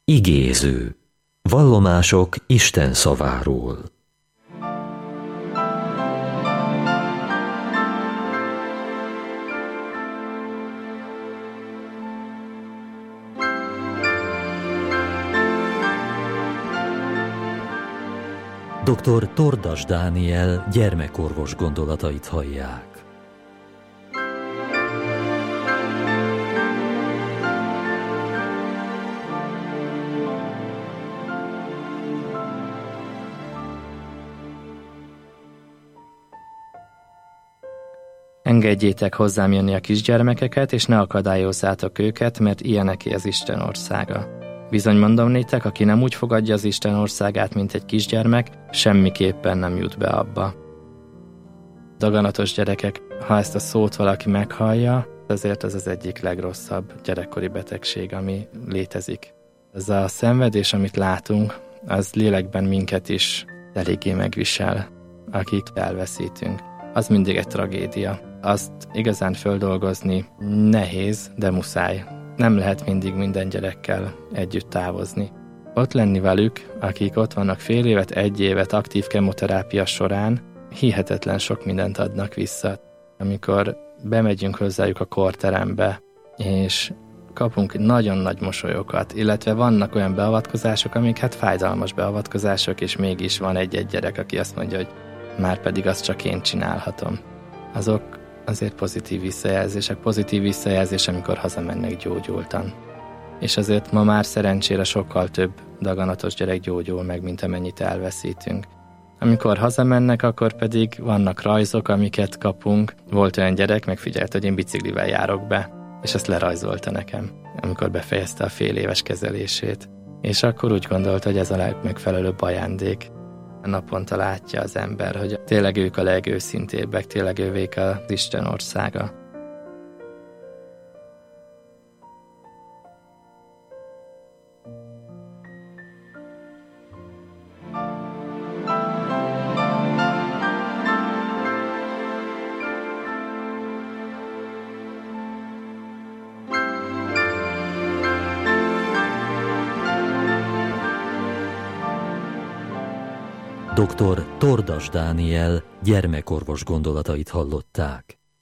Igéző. Vallomások Isten szaváról. Dr. Tordas Dániel gyermekorvos gondolatait hallják. Engedjétek hozzám jönni a kisgyermekeket, és ne akadályozzátok őket, mert ilyeneké az Isten országa. Bizony mondom néktek, aki nem úgy fogadja az Isten országát, mint egy kisgyermek, semmiképpen nem jut be abba. Daganatos gyerekek, ha ezt a szót valaki meghallja, azért ez az egyik legrosszabb gyerekkori betegség, ami létezik. Ez a szenvedés, amit látunk, az lélekben minket is eléggé megvisel, akik elveszítünk. Az mindig egy tragédia. Azt igazán földolgozni nehéz, de muszáj. Nem lehet mindig minden gyerekkel együtt távozni. Ott lenni velük, akik ott vannak fél évet, egy évet aktív kemoterápia során, hihetetlen sok mindent adnak vissza. Amikor bemegyünk hozzájuk a kórterembe, és kapunk nagyon nagy mosolyokat, illetve vannak olyan beavatkozások, amik hát fájdalmas beavatkozások, és mégis van egy-egy gyerek, aki azt mondja, hogy már pedig azt csak én csinálhatom. Azok azért pozitív visszajelzés, amikor hazamennek gyógyultan. És azért ma már szerencsére sokkal több daganatos gyerek gyógyul meg, mint amennyit elveszítünk. Amikor hazamennek, akkor pedig vannak rajzok, amiket kapunk. Volt olyan gyerek, megfigyelt, hogy én biciklivel járok be, és ezt lerajzolta nekem, amikor befejezte a fél éves kezelését. És akkor úgy gondolta, hogy ez a legmegfelelőbb ajándék. Naponta látja az ember, hogy tényleg ők a legőszintébbek, tényleg ővék az Isten országa. Dr. Tordas Dániel gyermekorvos gondolatait hallották.